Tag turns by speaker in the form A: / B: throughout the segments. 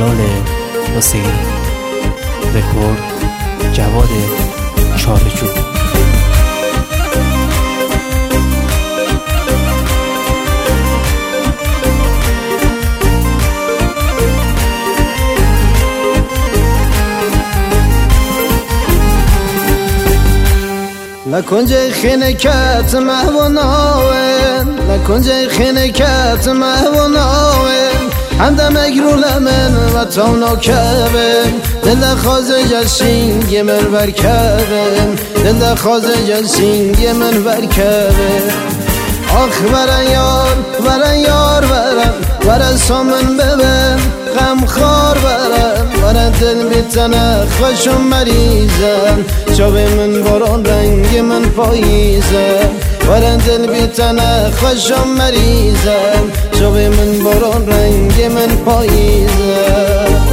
A: جلال حسینی، رکورد جواد چارچوب.
B: لکنج خنکت مهوناون، لکنج خنکت مهوناون، همدم اگرول من و تاونا کبم، دل خازه جسینگ من برکبم، دل خازه جسینگ من برکبم. آخ برن یار برن یار برن برن سامن ببم، غم خار برن برن دل بیتنه خوشم مریضم، شب من باران رنگ من پاییزم، برن دل بیتنه خوشم مریضم، شب من باران رنگ من پاییزم.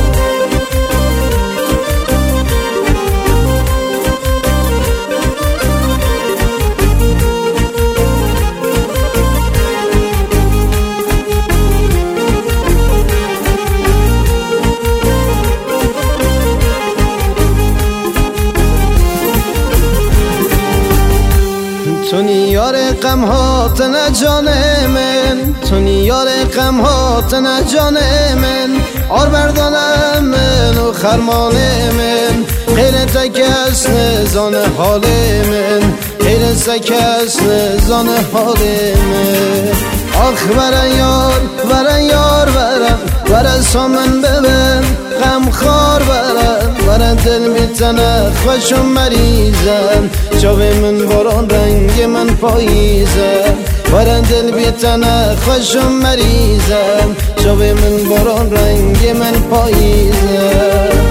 B: تو نیار غم هات نه جان من، تو نیار غم هات نه جان من، آر بردانم من و خرمان من، غیر تکس نزان حال من، غیر تکس نزان حال من. آخ برن یار برن یار برن برن سامن ببن، غم خار برن برن دل بیتنه خوشم مریضم، شب من باران رنگ من پاییزم، برن دل بیتنه خوشم مریضم، شب من باران رنگ من پاییزم.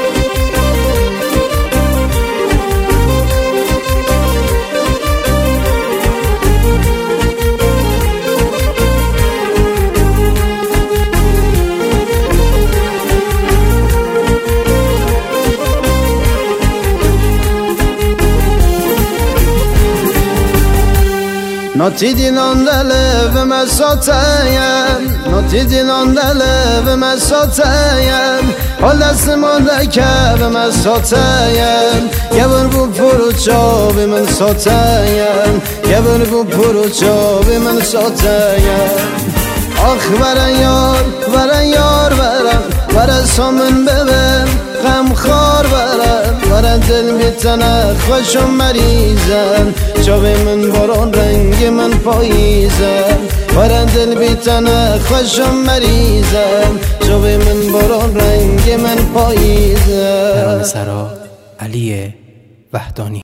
B: Noti dinan dele me sotayen, noti dinan dele me sotayen, ol destman deke me sotayen, gebur bu puruço men sotayen, gebur bu puruço men sotayen. Ah veren yar veren veren somen beben, غم خار برن برن دل بیتنه خوشم مریضم، شب من باران رنگ من پاییزم، برن دل بیتنه خوشم مریضم، شب من باران رنگ من پاییزم.
A: ترانه‌سرا علی وحدانی.